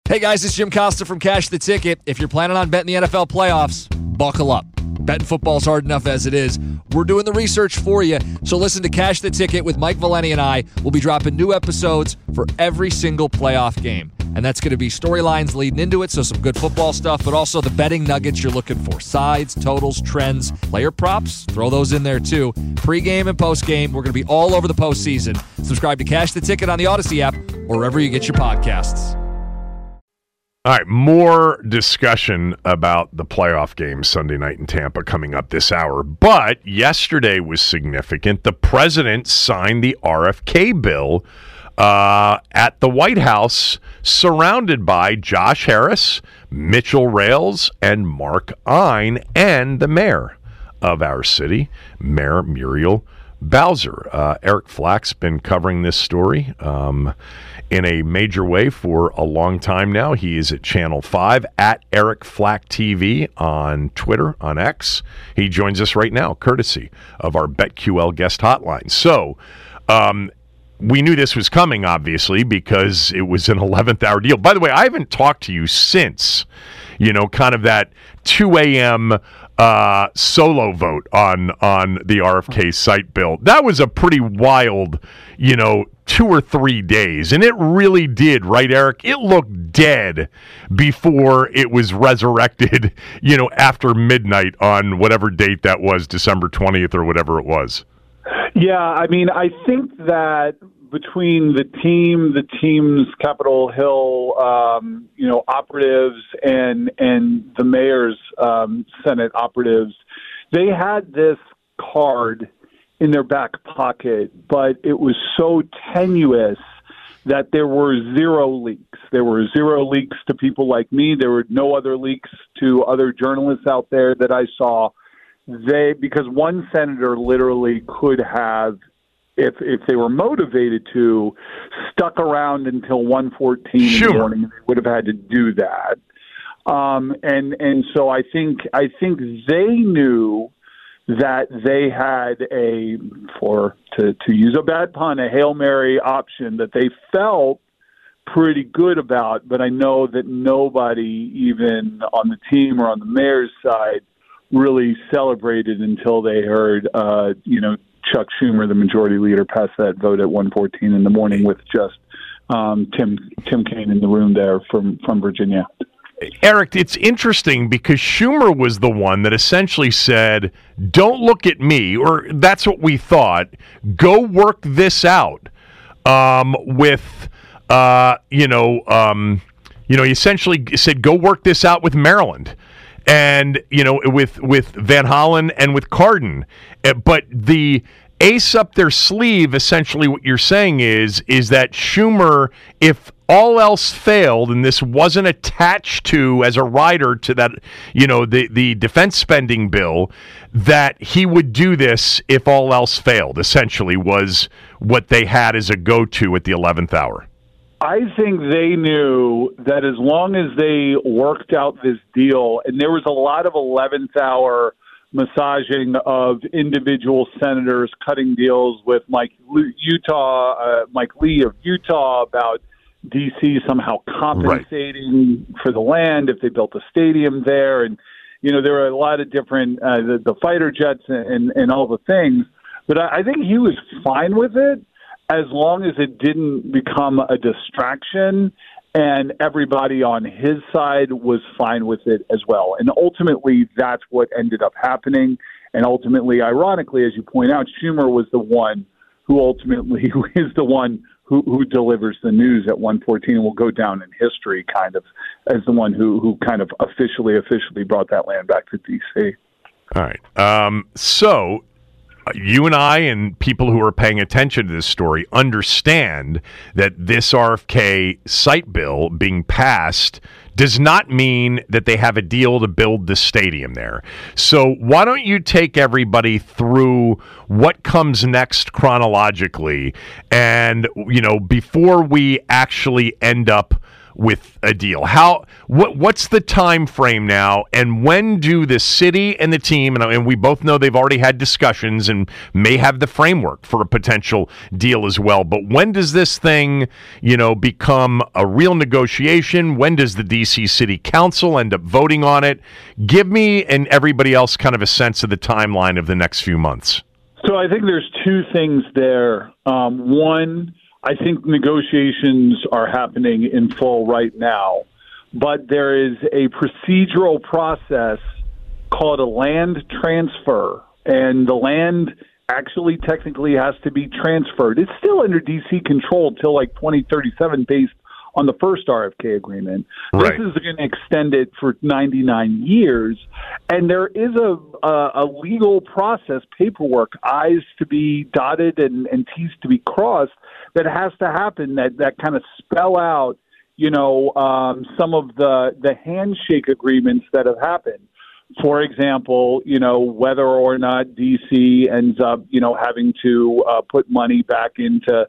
Hey guys, it's Jim Costa from Cash the Ticket. If you're planning on betting the NFL playoffs, buckle up. Betting football's hard enough as it is. We're doing the research for you. So listen to Cash the Ticket with Mike Valeni and I. We'll be dropping new episodes for every single playoff game. And that's going to be storylines leading into it, so some good football stuff, but also the betting nuggets you're looking for. Sides, totals, trends, player props, throw those in there too. Pre-game and post-game, we're going to be all over the postseason. Subscribe to Cash the Ticket on the Odyssey app or wherever you get your podcasts. All right, more discussion about the playoff game Sunday night in Tampa coming up this hour. But yesterday was significant. The president signed the RFK bill at the White House, surrounded by Josh Harris, Mitchell Rales, and Mark Ein, and the mayor of our city, Mayor Muriel Bowser. Eric Flack's been covering this story in a major way for a long time now. He is at Channel 5, at Eric Flack TV on Twitter, on X. He joins us right now, courtesy of our BetQL guest hotline. So, we knew this was coming, obviously, because it was an 11th hour deal. By the way, I haven't talked to you since, kind of that 2 a.m. Solo vote on the RFK site bill. That was a pretty wild, 2 or 3 days. And it really did, right, Eric? It looked dead before it was resurrected, after midnight on whatever date that was, December 20th or whatever it was. Yeah, I mean, I think that between the team's Capitol Hill, operatives and the mayor's Senate operatives, they had this card in their back pocket, but it was so tenuous that there were zero leaks. There were zero leaks to people like me. There were no other leaks to other journalists out there that I saw. Because one senator literally could have, if they were motivated to, stuck around until 1:14 in the morning. They would have had to do that. And so I think they knew that they had to use a bad pun, a Hail Mary option that they felt pretty good about. But I know that nobody, even on the team or on the mayor's side, really celebrated until they heard, Chuck Schumer, the majority leader, pass that vote at 1:14 in the morning with just Tim Kaine in the room there from Virginia. Eric, it's interesting because Schumer was the one that essentially said, "Don't look at me," or that's what we thought. Go work this out with, he essentially said, "Go work this out with Maryland." And, with Van Hollen and with Cardin. But the ace up their sleeve, essentially what you're saying is that Schumer, if all else failed, and this wasn't attached to as a rider to that, the defense spending bill, that he would do this if all else failed, essentially was what they had as a go-to at the 11th hour. I think they knew that as long as they worked out this deal, and there was a lot of 11th hour massaging of individual senators cutting deals with Mike Lee of Utah about D.C. somehow compensating for the land if they built a stadium there. And, there were a lot of different, the fighter jets and all the things. But I think he was fine with it, as long as it didn't become a distraction and everybody on his side was fine with it as well. And ultimately, that's what ended up happening. And ultimately, ironically, as you point out, Schumer was the one who delivers the news at 1:14 and will go down in history kind of as the one who kind of officially brought that land back to D.C. All right. So you and I and people who are paying attention to this story understand that this RFK site bill being passed does not mean that they have a deal to build the stadium there. So why don't you take everybody through what comes next chronologically, and before we actually end up with a deal? What's the time frame now, and when do the city and the team, and we both know they've already had discussions and may have the framework for a potential deal as well, but when does this thing, become a real negotiation? When does the D.C. City Council end up voting on it? Give me and everybody else kind of a sense of the timeline of the next few months. So I think there's two things there. One, I think negotiations are happening in full right now, but there is a procedural process called a land transfer, and the land actually technically has to be transferred. It's still under D.C. control till like 2037 based on the first RFK agreement. Right. This is going to extend it for 99 years, and there is a legal process, paperwork, I's to be dotted and T's to be crossed, that has to happen, that kind of spell out, some of the handshake agreements that have happened. For example, whether or not D.C. ends up, having to put money back into,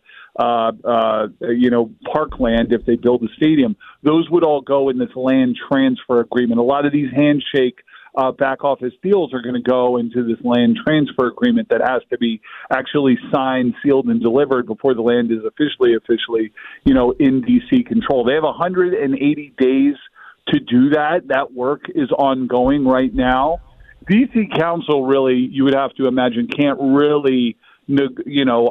parkland if they build a stadium. Those would all go in this land transfer agreement. A lot of these handshake back office deals are going to go into this land transfer agreement that has to be actually signed, sealed, and delivered before the land is officially, in D.C. control. They have 180 days to do that. That work is ongoing right now. D.C. Council really, you would have to imagine, can't really, vote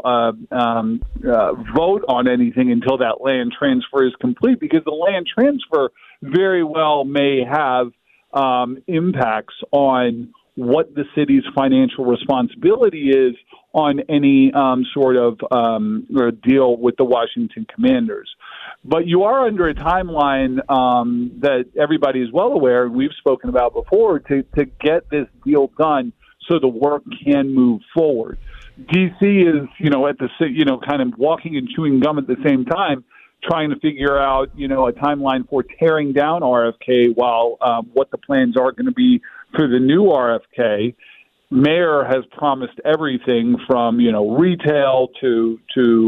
on anything until that land transfer is complete, because the land transfer very well may have impacts on what the city's financial responsibility is on any sort of deal with the Washington Commanders. But you are under a timeline that everybody is well aware, and we've spoken about before, to get this deal done so the work can move forward. D.C. is, at the, kind of walking and chewing gum at the same time, trying to figure out, a timeline for tearing down RFK while what the plans are going to be for the new RFK. Mayor has promised everything from, retail to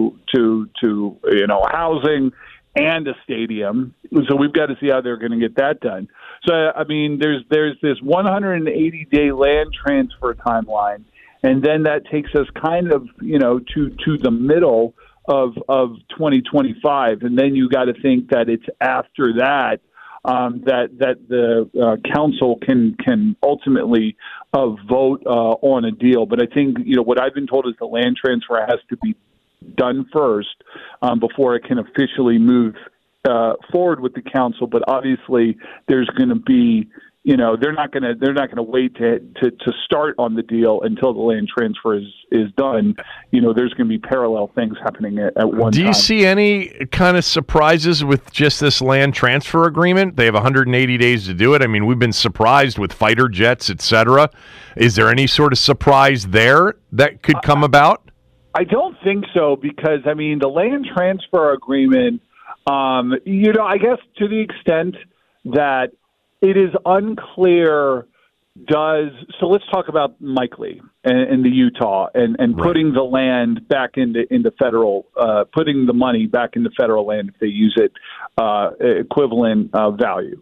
housing and a stadium. So we've got to see how they're going to get that done. So, I mean, there's this 180-day land transfer timeline, and then that takes us kind of, to the middle of 2025. And then you got to think that it's after that that the council can ultimately vote on a deal. But I think, what I've been told is the land transfer has to be done first before it can officially move forward with the council. But obviously, there's going to be, they're not going to wait to start on the deal until the land transfer is done. There's going to be parallel things happening at one time. Do you see any kind of surprises with just this land transfer agreement? They have 180 days to do it. I mean, we've been surprised with fighter jets, et cetera. Is there any sort of surprise there that could come about? I don't think so, because, I mean, the land transfer agreement, I guess to the extent that it is unclear so let's talk about Mike Lee and the Utah and putting the land back into federal, putting the money back into federal land if they use it equivalent value.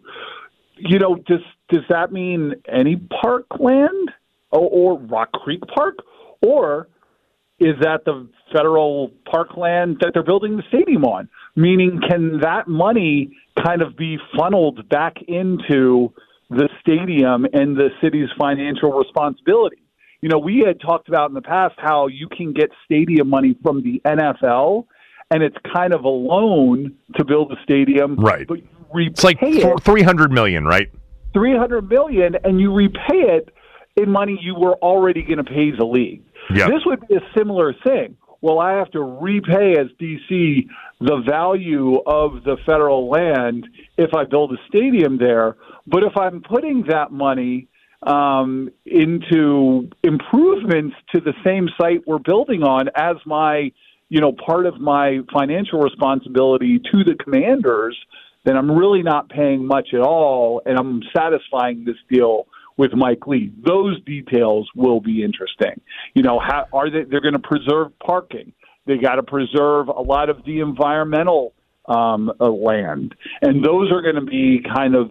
Does that mean any park land or Rock Creek Park, or is that the federal parkland that they're building the stadium on? Meaning, can that money kind of be funneled back into the stadium and the city's financial responsibility? We had talked about in the past how you can get stadium money from the NFL, and it's kind of a loan to build a stadium. Right. But you repay it's like $300 million, right? $300 million, and you repay it in money you were already going to pay the league. Yep. This would be a similar thing. Well, I have to repay as DC the value of the federal land if I build a stadium there. But if I'm putting that money into improvements to the same site we're building on as my, part of my financial responsibility to the Commanders, then I'm really not paying much at all, and I'm satisfying this deal with Mike Lee. Those details will be interesting. How are they're going to preserve parking? They got to preserve a lot of the environmental land, and those are going to be kind of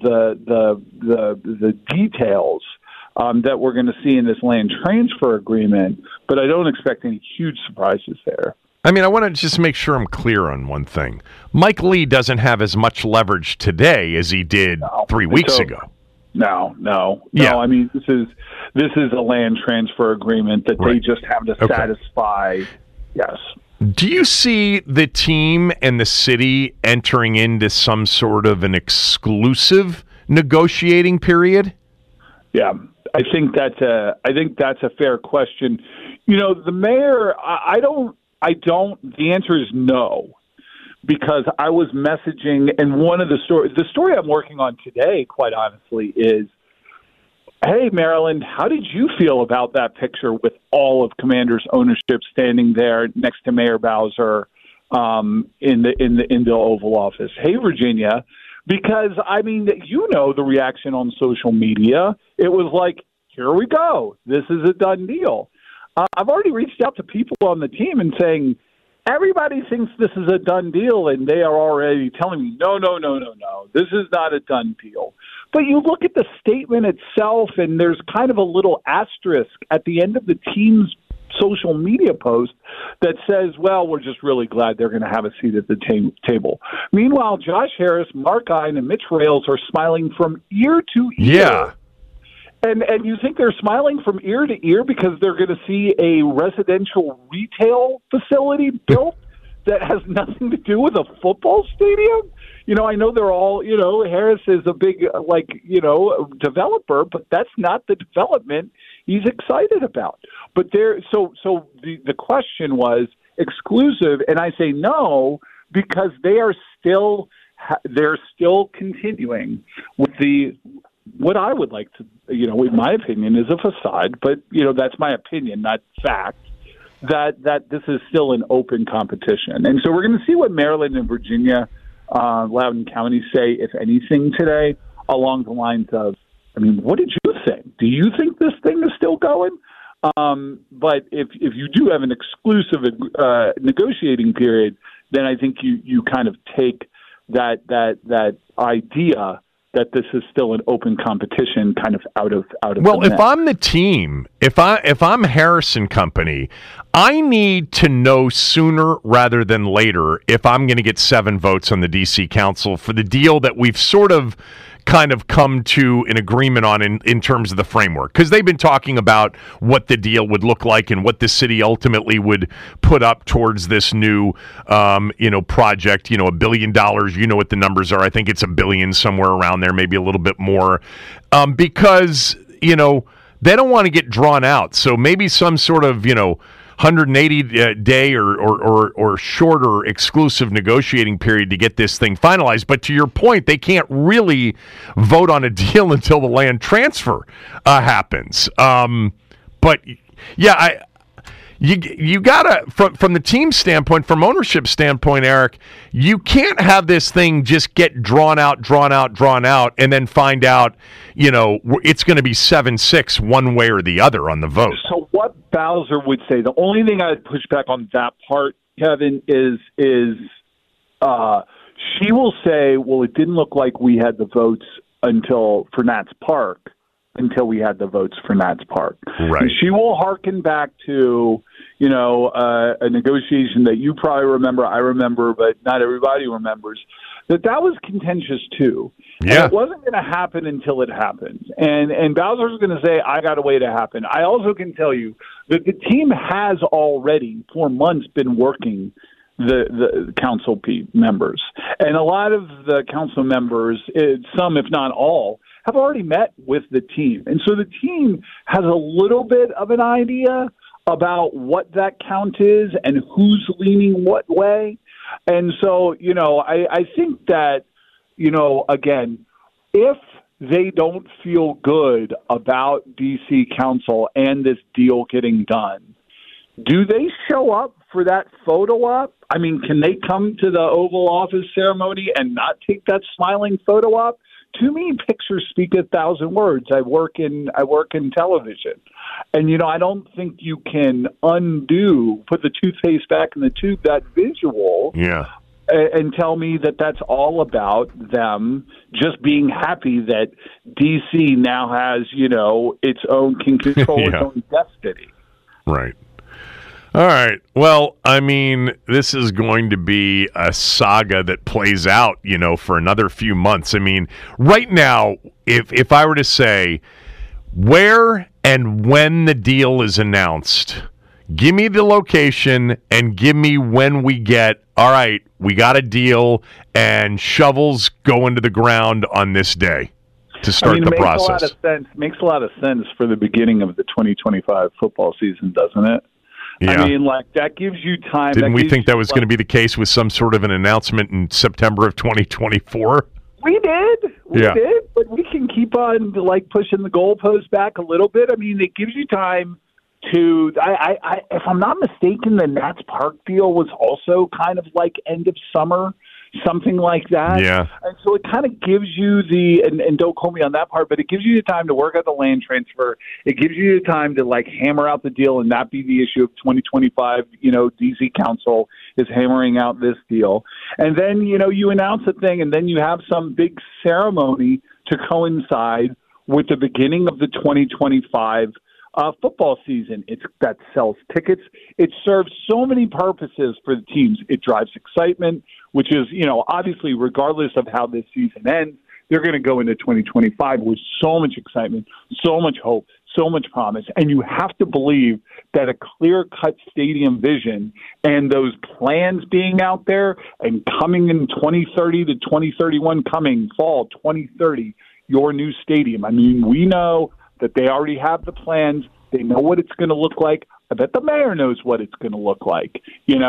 the details that we're going to see in this land transfer agreement. But I don't expect any huge surprises there. I mean, I want to just make sure I'm clear on one thing. Mike Lee doesn't have as much leverage today as he did 3 weeks ago. No. Yeah. I mean, this is a land transfer agreement that they just have to satisfy. Yes. Do you see the team and the city entering into some sort of an exclusive negotiating period? Yeah, I think that's a fair question. You know, the mayor, I don't. The answer is no, because I was messaging, and the story I'm working on today, quite honestly, is, hey, Maryland, how did you feel about that picture with all of Commanders ownership standing there next to Mayor Bowser in the Oval Office? Hey, Virginia, because, I mean, the reaction on social media. It was like, here we go. This is a done deal. I've already reached out to people on the team and saying, everybody thinks this is a done deal, and they are already telling me, no, this is not a done deal. But you look at the statement itself, and there's kind of a little asterisk at the end of the team's social media post that says, well, we're just really glad they're going to have a seat at the table. Meanwhile, Josh Harris, Mark Ine, and Mitch Rales are smiling from ear to ear. Yeah. And you think they're smiling from ear to ear because they're going to see a residential retail facility built that has nothing to do with a football stadium? You know, I know they're all, Harris is a big, developer, but that's not the development he's excited about. But so the question was exclusive, and I say no because they're still continuing with what I would like to, in my opinion, is a facade, but, that's my opinion, not fact, that this is still an open competition. And so we're going to see what Maryland and Virginia, Loudoun County say, if anything, today, along the lines of, what did you think? Do you think this thing is still going? But if you do have an exclusive negotiating period, then I think you kind of take that idea that this is still an open competition kind of out of well, the if I'm the team, if I'm Harrison Company, I need to know sooner rather than later if I'm going to get 7 votes on the DC Council for the deal that we've sort of kind of come to an agreement on in terms of the framework, because they've been talking about what the deal would look like and what the city ultimately would put up towards this new project, $1 billion. You know what the numbers are. I think it's $1 billion, somewhere around there, maybe a little bit more, because they don't want to get drawn out. So maybe some sort of 180 day or shorter exclusive negotiating period to get this thing finalized. But to your point, they can't really vote on a deal until the land transfer happens. But yeah, you gotta, from the team standpoint, from ownership standpoint, Eric, you can't have this thing just get drawn out, and then find out, it's going to be 7-6 one way or the other on the vote. So what Bowser would say, the only thing I'd push back on that part, Kevin, is she will say, well, it didn't look like we had the votes for Nats Park until we had the votes for Nats Park. Right. And she will hearken back to, a negotiation that you probably remember, I remember, but not everybody remembers, that was contentious too. Yeah. And it wasn't going to happen until it happened. And Bowser's going to say, I got to wait to happen. I also can tell you that the team has already, for months, been working the council members. And a lot of the council members, some if not all, have already met with the team. And so the team has a little bit of an idea about what that count is and who's leaning what way. And so, I think that, again, if they don't feel good about DC Council and this deal getting done, do they show up for that photo op? I mean, can they come to the Oval Office ceremony and not take that smiling photo op? To me, pictures speak 1,000 words. I work in television, and I don't think you can put the toothpaste back in the tube. That visual, yeah, and tell me that that's all about them just being happy that DC now has, its own, can control its own destiny. Right. All right. Well, I mean, this is going to be a saga that plays out, for another few months. I mean, right now, if I were to say where and when the deal is announced, give me the location and give me when we get, all right, we got a deal and shovels go into the ground on this day to start the process. Makes a lot of sense for the beginning of the 2025 football season, doesn't it? Yeah. I mean, that gives you time. Didn't we think that was going to be the case with some sort of an announcement in September of 2024? We did, but we can keep on pushing the goalpost back a little bit. I mean, it gives you time to. If I'm not mistaken, the Nats Park deal was also kind of end of summer, something like that. Yeah. And so it kind of gives you and don't quote me on that part, but it gives you the time to work out the land transfer. It gives you the time to hammer out the deal and not be the issue of 2025. DC Council is hammering out this deal. And then, you announce a thing and then you have some big ceremony to coincide with the beginning of the 2025 football season. That sells tickets. It serves so many purposes for the teams. It drives excitement, which is, obviously, regardless of how this season ends, they're going to go into 2025 with so much excitement, so much hope, so much promise. And you have to believe that a clear-cut stadium vision and those plans being out there and coming in 2030 to 2031, coming fall 2030, your new stadium. I mean, we know that they already have the plans. They know what it's going to look like. I bet the mayor knows what it's going to look like,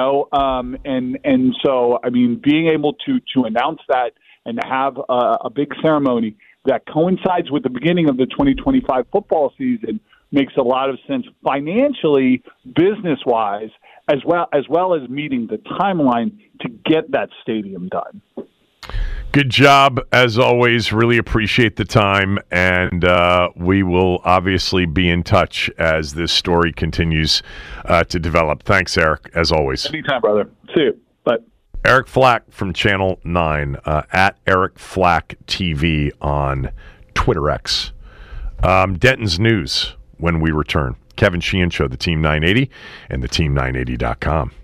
and so, I mean, being able to announce that and have a big ceremony that coincides with the beginning of the 2025 football season makes a lot of sense financially, business-wise, as well as meeting the timeline to get that stadium done. Good job, as always. Really appreciate the time, and we will obviously be in touch as this story continues to develop. Thanks, Eric, as always. Anytime, brother. See you. Bye. Eric Flack from Channel 9, at Eric Flack TV on Twitter X. Denton's News when we return. Kevin Sheehan Show, the Team 980, and the Team980.com.